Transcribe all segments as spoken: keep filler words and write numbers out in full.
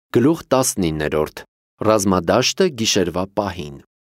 Գլուխ տասնիններորդ Ռազմադաշտը գիշերվա պահին։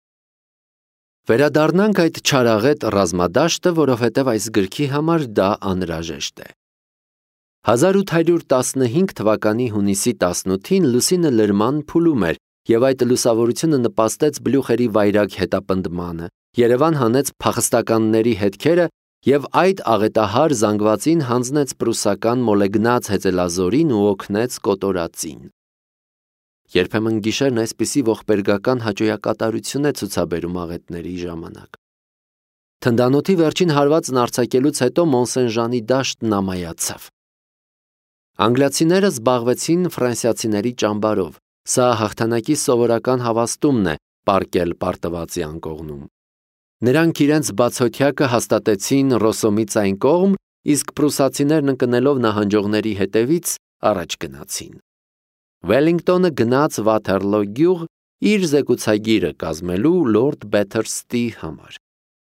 Վերադառնանք այդ չարաղետ ռազմադաշտը, որովհետև այս գրքի համար դա անհրաժեշտ է։ հազար ութ հարյուր տասնհինգ թվականի հունիսի տասնութին լուսինը լրման փուլում էր, եւ այդ լուսավորությունը նպաստեց բլյուխերի վայրագ հետապնդմանը, Երևան հանեց փախստականների հետքերը եւ այդ աղետահար զանգվածին հանձնեց պրուսական մոլեգնած հեծելազորին ու օգնեց կոտորածին։ Երբեմն գիշերն այսպիսի ողբերգական հաճոյակատարություն է ցուցաբերում աղետների ժամանակ։ Թնդանոթի վերջին հարվածն արձակելուց հետո Մոնսեն-Ժանի դաշտն ամայացավ։ Անգլիացիները զբաղվեցին ֆրանսիացիների ճամբարով։ Սա հաղթանակի սովորական հավաստումն է պարկել պարտվածի անկողնում։ Նրանք իրենց բացօթյակը հաստատեցին Ռոսոմից այն կողմ, իսկ պրուսացիներն ընկնելով նահանջողների հետևից առաջ գնացին։ Վելինգտոնը գնաց Վաթերլո գյուղ իր զեկուցագիրը կազմելու լորդ Բեթերստի համար։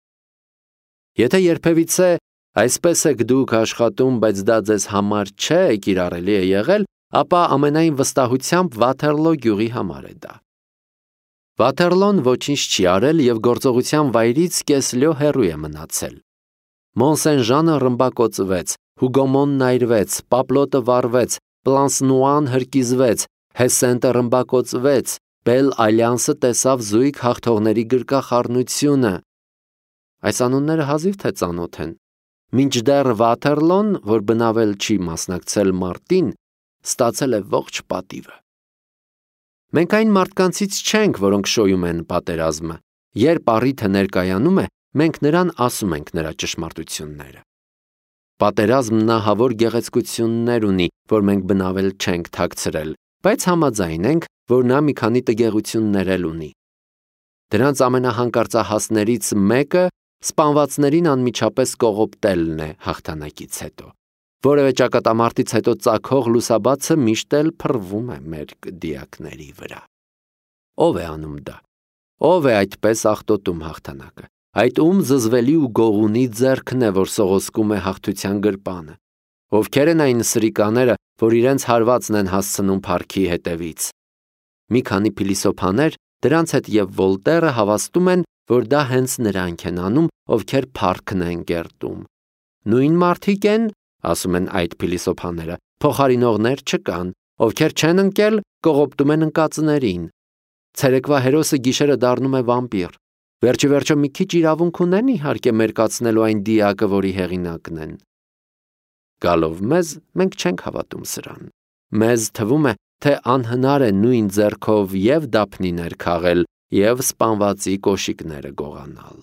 Եթե երբևիցե այսպես եք դուք աշխատում, բայց դա ձեզ համար չէ, կիրառելի է եղել, ապա ամենայն վստահությամբ Վաթերլո գյուղի համար է դա։ Վաթերլոն ոչինչ չի արել եւ գործողության վայրից կեսլյո հեռու է մնացել։ Մոնսեն-Ժանը ռմբակոծվեց, Հուգոմոնն այրվեց, Պապլոտը վառվեց, Պլանսնուան հրկիզվեց, Հեսենտը ռմբակոծվեց, Բել Ալյանսը տեսավ զույգ հաղթողների գրկախառնությունը։ Այս անունները հազիվ թե ծանոթ են։ Մինչդեռ Վաթերլոն, որ բնավել չի մասնակցել մարտին, ստացել է ողջ պատիվը։ Մենք այն մարդկանցից չենք, որոնք շոյում են պատերազմը։ Երբ առիթը ներկայանում է, մենք նրան ասում ենք նրա ճշմարտությունները։ Պատերազմն ահավոր գեղեցկություններ ունի, որ մենք բնավել չենք թաքցրել, բայց համաձայն ենք, որ նա մի քանի տգեղություններ էլ ունի։ Դրանց ամենահանկարծահասներից մեկը սպանվածներին անմիջապես կողոպտելն է հաղթանակից հետո։ Որևէ ճակատամարտից հետո ծագող լուսաբացը միշտ էլ փռվում է մեր դիակների վրա։ Ո՞վ է անում դա։ Ո՞վ է այդպես աղտոտում հաղթանակը։ Այդ ում զզվելի ու գողունի ձեռքն է, որ սողոսկում է հաղթության գրպանը։ Ովքեր են այն սրիկաները, որ իրենց հարվածն են հասցնում փառքի հետևից։ Մի քանի փիլիսոփաներ, դրանց հետ եւ Վոլտերը հավաստում են, որ դա հենց նրանք են անում, ովքեր փառքն են կերտում։ Նույն մարդիկ են, ասում են այդ փիլիսոփաները, փոխարինողներ չկան, ովքեր չեն ընկել, կողոպտում են ընկածներին։ Ցերեկվա հերոսը գիշերը դառնում է վամպիր։ Վերջի վերջո մի քիչ իրավունք ունեն իհարկե մերկացնելու այն դիակը, որի հեղինակն են։ Գալով մեզ, մենք չենք հավատում սրան։ Մեզ թվում է, թե անհնար է նույն ձեռքով եւ դափնիներ քաղել եւ սպանվածի կոշիկները գողանալ։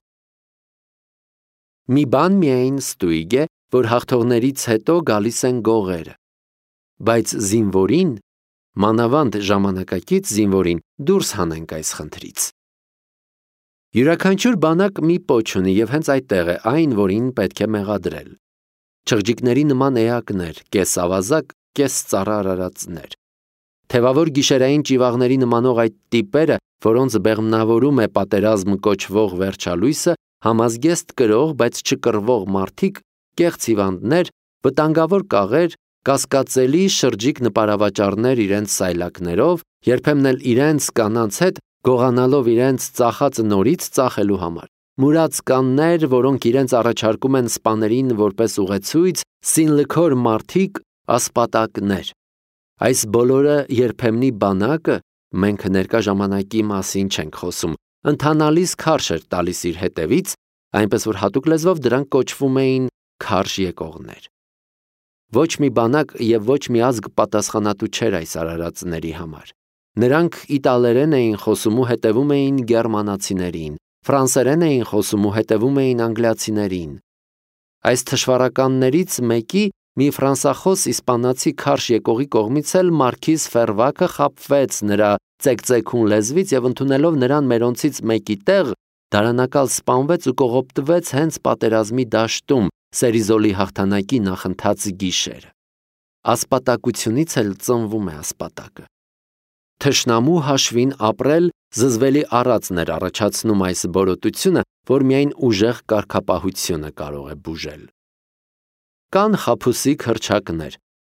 Մի բան միայն ստույգ է, որ հաղթողներից հետո գալիս են գողերը։ Բայց զինվորին, մանավանդ ժամանակակից զինվորին, դուրս հանենք այս խնդրից։ Յուրաքանչյուր բանակ մի պոչ ունի եւ հենց այդտեղ է այն, որին պետք է մեղադրել։ Չղջիկների նման էակներ, կես ավազակ, կես ծառարարածներ։ Թևավոր գիշերային ճիվաղների նմանող այդ տիպերը, որոնց բեղմնավորում է պատերազմ կոչվող վերջալույսը, համազգեստ կրող, բայց չկռվող մարդիկ, կեղծ հիվանդներ, վտանգավոր կաղեր, կասկածելի շրջիկ նպարավաճառներ իրենց սայլակներով, երբեմն էլ իրենց կանանց հետ գողանալով իրենց ծախածը նորից ծախելու համար։ Մուրած կաններ, որոնք իրենց առաջարկում են սպաներին որպես ուղեցույց, սինլքոր մարդիկ, ասպատակներ։ Այս բոլորը երբեմնի բանակը, մենք ներկա ժամանակի մասին չենք խոսում, ընթանալիս քարշ էր տալիս իր հետևից, այնպես որ հատուկ լեզվով դրանք կոչվում էին քարշ եկողներ։ Ոչ մի բանակ եւ ոչ մի ազգ պատասխանատու չէր այս արարածների համար։ Նրանք իտալերեն էին խոսում ու հետևում էին գերմանացիներին, ֆրանսերեն էին խոսում ու հետևում էին անգլիացիներին։ Այս թշվառականներից մեկի մի ֆրանսախոս իսպանացի քարշ եկողի կողմից էլ մարքիզ Ֆերվակը խաբվեց նրա ծեկծեկուն լեզվից եւ ընդունելով նրան մերոնցից մեկի տեղ, դարանակալ սպանվեց ու կողոպտվեց հենց պատերազմի դաշտում, Սերիզոլի հաղթանակի նախընթաց գիշերը։ Ասպատակությունից էլ ծնվում է ասպատակը։ Թշնամու հաշվին ապրել զզվելի առածն էր առաջացնում այս բորոտությունը, որ միայն ուժեղ կարգապահությունը կարող է բուժել։ Կան խաբուսիկ հռչակներ,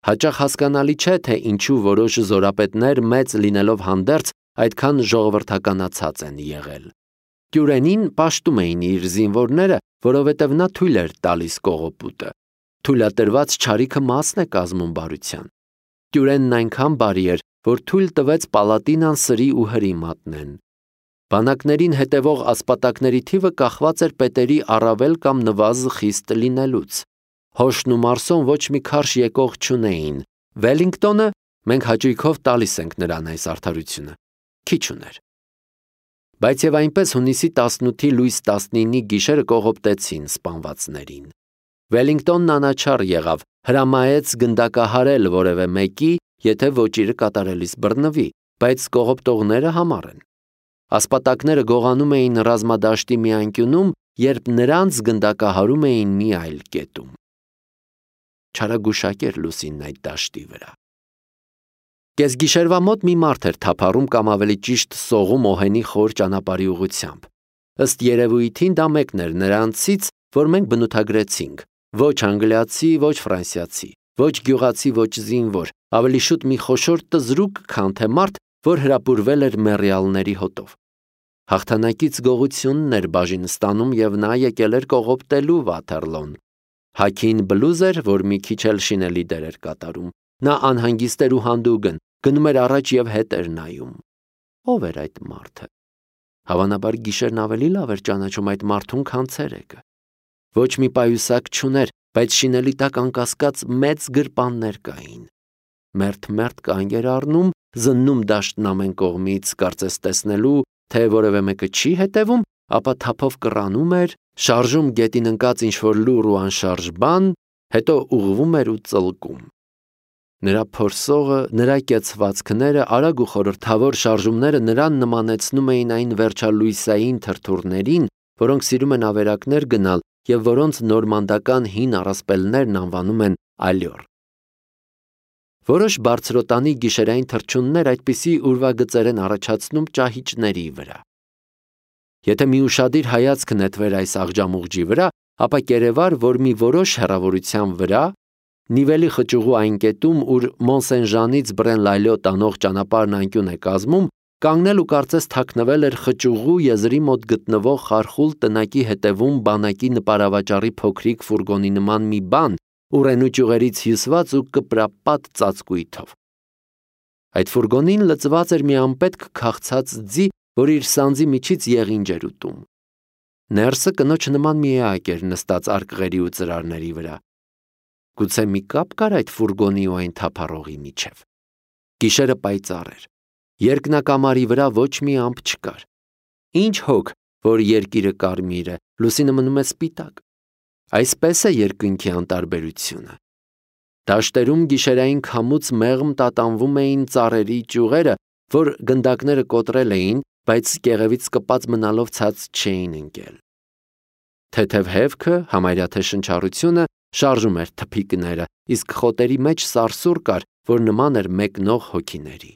Հաճախ հասկանալի չէ, թե ինչու որոշ զորապետներ մեծ լինելով հանդերձ այդքան ժողովրդականացած են եղել։ Տյուրենին պաշտում էին իր զինվորները, որովհետև նա թույլ էր տալիս կողոպուտը։ Թույլատրված չարիքը մասն է կազմում բարության։ Տյուրենն այնքան բարի էր, որ թույլ տվեց պալատինան սրի ու հրի մատնեն։ Բանակներին հետևող ասպատակների թիվը կախված էր պետերի առավել կամ նվազը խիստ լինելուց։ Հոշն ու Մարսոն ոչ մի քարշ եկող չունեին։ Վելինգտոնը մենք հաճույքով տալիս ենք նրան այս արդարությունը, քիչ ուներ։ Բայց եւ այնպես հունիսի տասնութի լույս տասնինի գիշերը կողոպտեցին սպանվածներին։ Վելինգտոնն անաչառ եղավ, հրամայեց գնդակահարել որևէ մեկի, եթե ոճիրը կատարելիս բռնվի, բայց կողոպտողները համառ են։ Ասպատակները գողանում էին ռազմադաշտի մի անկյունում, երբ նրանց գնդակահարում էին մի այլ կետում։ Չարագուշակ էր Լուսինն այդ դաշտի վրա։ Կեսգիշերվա մոտ մի մարդ էր թափառում կամ ավելի ճիշտ սողում Օհենի խոր ճանապարհի ուղղությամբ։ Ըստ երևույթին դա մեկն էր նրանցից, որ մենք բնութագրեցինք։ Ոչ անգլիացի, ոչ ֆրանսիացի, ոչ գյուղացի, ոչ զինվոր, ավելի շուտ մի խոշոր տզրուկ, քան թե մարդ, որ հրապուրվել էր մեռյալների հոտով։ Հաղթանակից գողությունն էր բաժին ստանում եւ նա եկել էր կողոպտելու Վաթերլոն։ Հագին բլուզ էր, որ մի քիչ էլ շինելի դեր էր կատարում։ Նա անհանգիստ էր ու հանդուգն, գնում էր առաջ եւ հետ էր նայում։ Ո՞վ էր այդ մարդը։ Հավանաբար գիշերն ավելի լավ էր ճանաչում այդ մարդուն, քան ցերեկը։ Ոչ մի պայուսակ չուներ, բայց շինելի տակ անկասկած մեծ գրպաններ կային։ Մերթ-մերթ կանգ էր առնում, զննում դաշտն ամեն կողմից, կարծես տեսնելու, թե որևէ մեկը չի հետևում, ապա թափով կռանում էր, շարժում գետին ընկած ինչ-որ լուռ ու անշարժ բան, հետո ուղղվում էր ու ծլկում։ Նրա փորսողը, նրա կեցվածքները, արագ ու խորհրդավոր շարժումները նրան նմանեցնում էին այն վերջալույսային թրթուրներին, որոնք սիրում են ավերակներ գնալ եւ որոնց նորմանդական հին առասպելներն անվանում են ալյոր։ Որոշ բարձրոտանի գիշերային թռչուններ այդպիսի ուրվագծեր են առաջացնում ճահիճների վրա։ Եթե մի ուշադիր հայացք նետվեր այս աղջամուղջի վրա, ապա կերևար, որ մի որոշ հեռավորության վրա, Նիվելի խճուղու այն կետում, ուր Մոնսեն-Ժանից Բրեն-Լայլյո տանող ճանապարհն անկյուն է կազմում, կանգնել ու կարծես թաքնվել էր խճուղու եզրի մոտ գտնվող խարխուլ տնակի հետևում բանակի նպարավաճառի փոքրիկ ֆուրգոնի նման մի բան, ուռենու ճյուղերից հյուսված ու կպրապատ ծածկույթով։ Այդ ֆուրգոնին լծված էր մի անպետք քաղցած ձի, որ իր սանձի միջից եղինջ էր ուտում։ Ներսը կնոջ նման մի էակ էր նստած արկղերի ու ծրարների վրա։ Գուցե մի կապ կար այդ ֆուրգոնի ու այն թափառողի միջև։ Գիշերը պայծառ էր։ Երկնակամարի վրա ոչ մի ամպ չկար։ Ինչ հոգ, որ երկիրը կարմիր է, լուսինը մնում է սպիտակ։ Այսպես է երկնքի անտարբերությունը։ Դաշտերում գիշերային քամուց մեղմ տատանվում էին ծառերի ճյուղերը, որ գնդակները կոտրել էին, բայց կեղևից կպած մնալով ցած չէին ընկել։ Թեթև հևքը, համարյա թե շնչառությունը շարժում էր թփիկները, իսկ խոտերի մեջ սարսուռ կար, որ նման էր մեկնող հոգիների։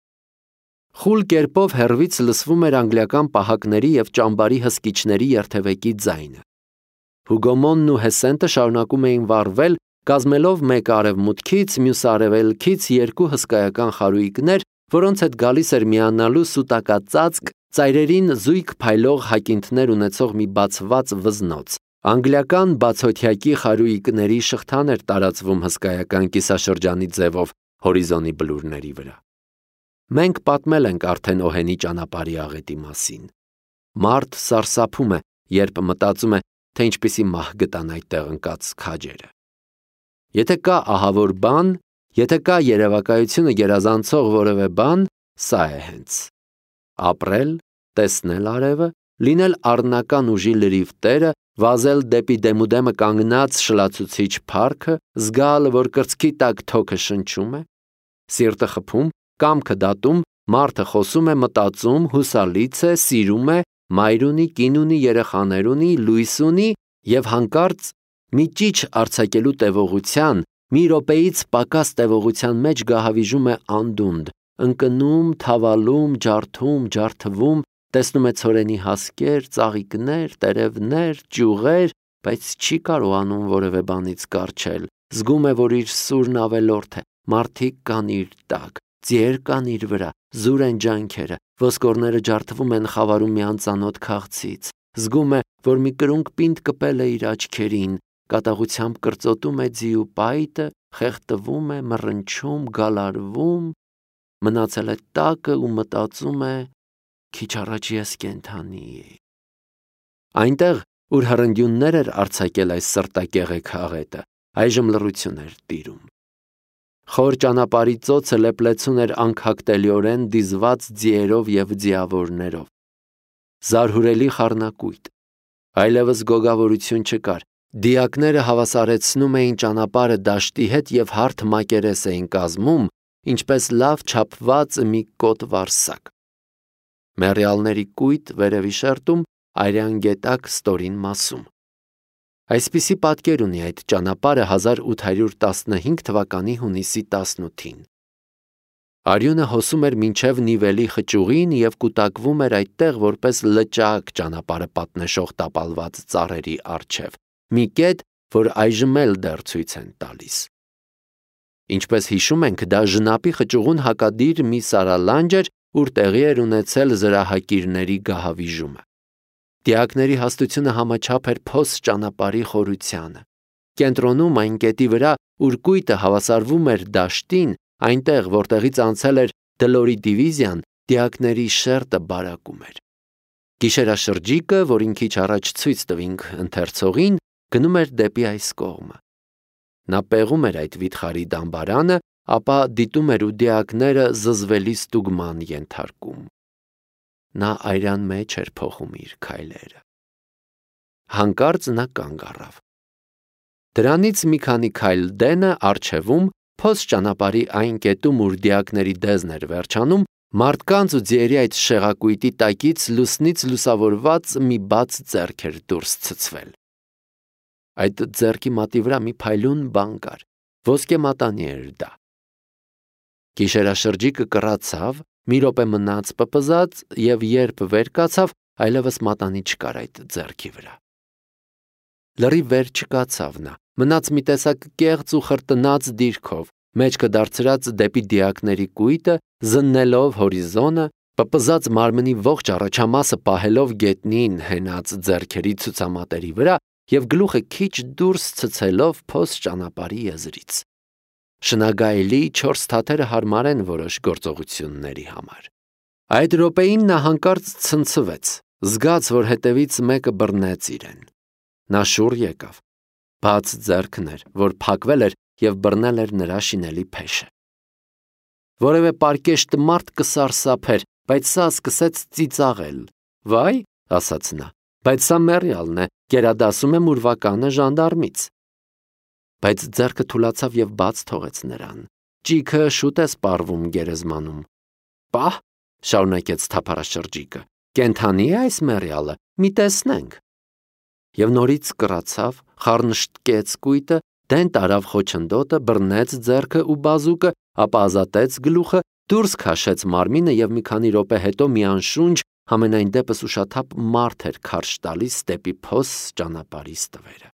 Խուլ կերպով հեռվից լսվում էր անգլիական պահակների եւ ճամբարի հսկիչների երթևեկի ձայնը։ Հուգոմոնն ու Հեսենտը շարունակում էին վառվել, կազմելով մեկ արևմուտքից, մյուս արևելքից երկու հսկայական խարույկներ, որոնց հետ գալիս էր միանալու սուտակածածկ, ծայրերին զույգ փայլող հակինթներ ունեցող մի բացված վզնոց։ Անգլիական բացօթյակի խարույկների շղթան էր տարածվում հսկայական կիսաշրջանի ձևով հորիզոնի բլուրների վրա։ Մենք պատմել ենք արդեն Օհենի ճանապարհի աղետի մասին։ Մարդ սարսափում է, երբ մտածում է, թե ինչպիսի մահ գտան այդտեղ ընկած քաջերը։ Եթե կա ահավոր բան, եթե կա երևակայությունը գերազանցող որևէ բան, սա է հենց։ Ապրել, տեսնել արևը, լինել առնական ուժի լրիվ տերը, վազել դեպի դեմուդեմը կանգնած շլացուցիչ փառքը, զգալ, որ կրծքի տակ թոքը շնչում է, սիրտը խփում, կամքը դատում, մարդը խոսում է, մտածում, հուսալից է, սիրում է, մայր ունի, կին ունի, երեխաներ ունի, լույս ունի եւ հանկարծ մի ճիչ արձակելու տևողության, մի րոպեից պակաս տևողության մեջ գահավիժում է անդունդ, ընկնում, թավալում, ջարդում, ջարդվում, տեսնում է ցորենի հասկեր, ծաղիկներ, տերևներ, ճյուղեր, բայց չի կարողանում որևէ բանից կառչել, զգում է, որ իր սուրն ավելորդ է, մարդիկ կան իր տակ, ձիեր կան իր վրա, զուր են ջանքերը, ոսկորները ջարդվում են խավարում մի անծանոթ քաղցից, զգում է, որ մի կրունկ պինդ կպել է իր աչքերին, կատաղությամբ կրծոտում է ձիու պայտը, խեղդվում է, մռնչում, գալարվում, մնացել է տակը ու մտածում է, քիչ առաջ ես կենդանի էի։ Այնտեղ, ուր հռնդյուններ էր արձակել այս սրտակեղեք աղետը, այժմ լռություն էր տիրում։ Խոր ճանապարհի ծոցը լեփլեցուն էր անքակտելիորեն դիզված ձիերով և ձիավորներով։ Զարհուրելի խառնակույտ, այլևս գոգավորություն չկար, դիակները հավասարեցնում էին ճանապարհը դաշտի հետ և հարթ մակերես էին կազմում, ինչպես լավ չափված մի կոտ վարսակ։ Մեռյալների կույտ վերևի շերտում, արյան գետակ ստորին մասում։ Այսպիսի պատկեր ունի այդ ճանապարհը հազար ութ հարյուր տասնհինգ թվականի հունիսի տասնութին։ Արյունը հոսում էր մինչև Նիվելի խճուղին և կուտակվում էր այդտեղ որպես լճակ ճանապարհը պատնեշող տապալված ծառերի առջև, մի կետ, որ այժմ էլ դեռ ցույց են տալիս։ Ինչպես հիշում ենք, դա Ժնապի խճուղուն հակադիր մի սարալանջ էր, ուր տեղի էր ունեցել զրահակիրների գահավիժումը։ Դիակների հաստությունը համաչափ էր փոս ճանապարհի խորությանը։ Կենտրոնում այն կետի վրա, ուր կույտը հավասարվում էր դաշտին, այնտեղ, որտեղից անցել էր Դլորի դիվիզիան, դիակների շերտը բարակում էր։ Գիշերաշրջիկը, որին քիչ առաջ ցույց տվինք ընթերցողին, գնում էր դեպի այս կողմը։ Նա պեղում էր այդ վիթխարի դամբարանը, ապա դիտում էր ու դիակները զզվելի ստուգման ենթարկում։ Նա այրան մեջ էր փոխում իր քայլերը։ Հանկարծ նա կանգ առավ։ Դրանից մի քանի քայլ դենը առջևում, փոս ճանապարհի այն կետում, ուր դիակների դեզն էր վերջանում, մարդկանց ու ձիերի այդ շեղակույտի տակից լուսնից լուսավորված մի բաց ձեռք էր դուրս ցցվել։ Այդ ձեռքի մատի վրա մի փայլուն բան կար, ոսկե մատանի էր դա։ Գիշերաշրջիկը կռացավ, մի րոպե մնաց պպզած և երբ վեր կացավ, այլևս մատանի չկար այդ ձեռքի վրա։ Լրիվ վեր չկացավ նա, մնաց մի տեսակ կեղծ ու խրտնած դիրքով, մեջքը դարձրած դեպի դիակների կույտը, զննելով հորիզոնը, պպզած մարմնի ողջ առաջամասը պահելով գետնին հենած ձեռքերի ցուցամատերի վրա և գլուխը քիչ դուրս ցցելով փոս ճանապարհի եզրից։ Շնագայելի չորս թաթերը հարմար են որոշ գործողությունների համար։ Այդ րոպեին նա հանկարծ ցնցվեց, զգաց, որ հետևից մեկը բռնեց իրեն։ Նա շուռ եկավ, բաց ձեռքն էր, որ փակվել էր և բռնել էր նրա շինելի փեշը։ Որևէ պարկեշտ մարդ կսարսափեր, բայց սա սկսեց ծիծաղել։ Վայ, ասաց նա, բայց սա մեռյալն է, գերադասում եմ ուրվականը ժանդարմից։ Բայց ձեռքը թուլացավ և բաց թողեց նրան։ Ճիգը շուտ է սպառվում գերեզմանում։ Պահ, շարունակեց թափառաշրջիկը, կենդանի է այս մեռյալը, մի տեսնենք։ Եվ նորից կռացավ, խառնշտկեց կույտը, դեն տարավ խոչընդոտը, բռնեց ձեռքը ու բազուկը, ապա ազատեց գլուխը, դուրս քաշեց մարմինը և մի քանի րոպե հետո մի անշունչ, համենայն դեպս ուշաթափ մարդ էր քարշ տալիս դեպի փոս ճանապարհի ստվերը։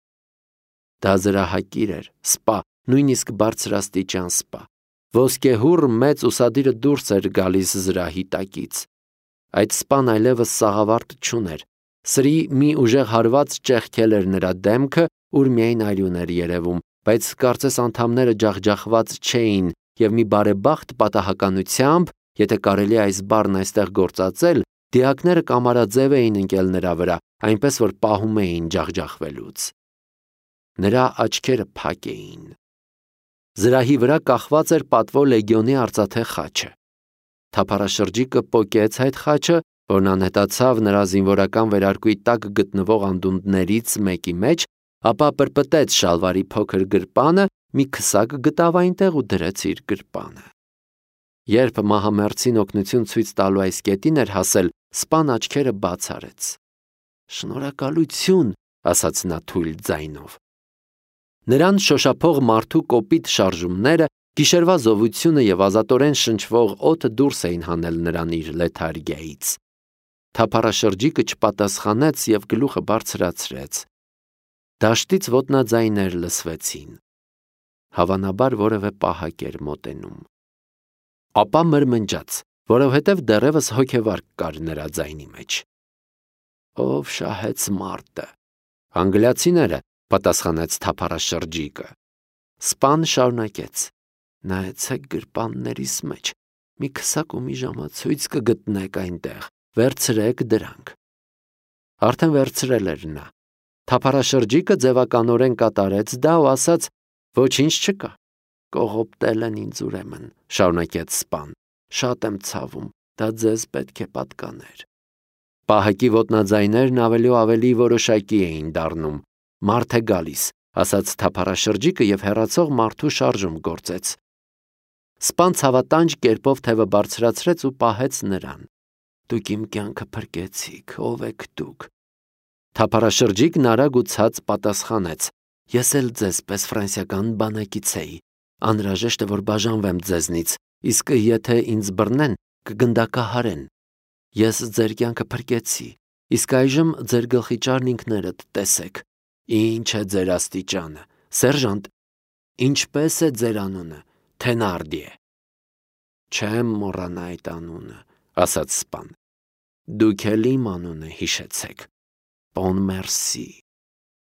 Դա զրահակիր էր, սպա, նույնիսկ բարձրաստիճան սպա։ Ոսկեհուռ մեծ ուսադիրը դուրս էր գալիս զրահի տակից։ Այդ սպան այլևս սաղավարտ չուներ։ Սրի մի ուժեղ հարված ճեղքել էր նրա դեմքը, ուր միայն արյուն էր երևում, բայց կարծես անդամները ջախջախված չէին և մի բարեբախտ պատահականությամբ, եթե կարելի է այս բառն այստեղ գործածել, դիակները կամարաձև էին ընկել նրա վրա, այնպես որ պահում էին ջախջախվելուց։ Նրա աչքերը փակ էին։ Զրահի վրա կախված էր պատվո լեգիոնի արծաթե խաչը։ Թափառաշրջիկը պոկեց այդ խաչը, որն անհետացավ նրա զինվորական վերարկուի տակ գտնվող անդունդներից մեկի մեջ, ապա պրպտեց շալվարի փոքր գրպանը, մի քսակ գտավ այնտեղ ու դրեց իր գրպանը։ Երբ մահամերձին օգնություն ցույց տալու այս կետին էր հասել, սպան աչքերը բաց արեց։ Շնորհակալություն, ասաց նա թույլ ձայնով։ Նրան շոշափող մարդու կոպիտ շարժումները, գիշերվա զովությունը և ազատորեն շնչվող օդը դուրս էին հանել նրան իր լեթարգիայից։ Թափառաշրջիկը չպատասխանեց և գլուխը բարձրացրեց։ Դաշտից ոտնաձայներ լսվեցին։ հավանաբար որևէ պահակ էր մոտենում։ Ապա մրմնջաց, որովհետև դեռևս հոգևարկ կար նրա ձայնի մեջ. «Ով շահեց մարտը»։ «Անգլիացիները», պատասխանեց թափառաշրջիկը։ Սպան շարունակեց. «Նայեցեք գրպաններիս մեջ, մի քսակ ու մի ժամացույց կգտնեք այնտեղ, վերցրեք դրանք»։ Արդեն վերցրել էր նա։ Թափառաշրջիկը ձևականորեն կատարեց դա ու ասաց. «Ոչինչ չկա»։ «Կողոպտել են ինձ ուրեմն», շարունակեց սպան։ «Շատ եմ ցավում, դա ձեզ պետք է պատկաներ»։ Պահակի ոտնաձայներն ավելի ու ավելի որոշակի էին դառնում։ «Մարդ է գալիս», ասաց թափառաշրջիկը և հեռացող մարդու շարժում գործեց։ Սպան ցավատանջ կերպով թևը բարձրացրեց ու պահեց նրան։ «Դուք իմ կյանքը փրկեցիք, ով եք դուք»։ Թափառաշրջիկն արագ ու ցած պատասխանեց. «Ես էլ ձեզ պես ֆրանսիական բանակից էի։ Անհրաժեշտ է, որ բաժանվեմ ձեզնից, իսկ եթե ինձ բռնեն, կգնդակահարեն։ Ես ձեր կյանքը փրկեցի, իսկ այժմ ձեր գլխիճարն ինքներդ տեսեք։ Ինչ է ձեր աստիճանը, սերժանտ, ինչպես է ձեր անունը, Թենարդիե»։ «Չեմ մոռանա այդ անունը», ասաց սպան։ «Դուք էլ իմ անունը հիշեցեք, Պոնմերսի»։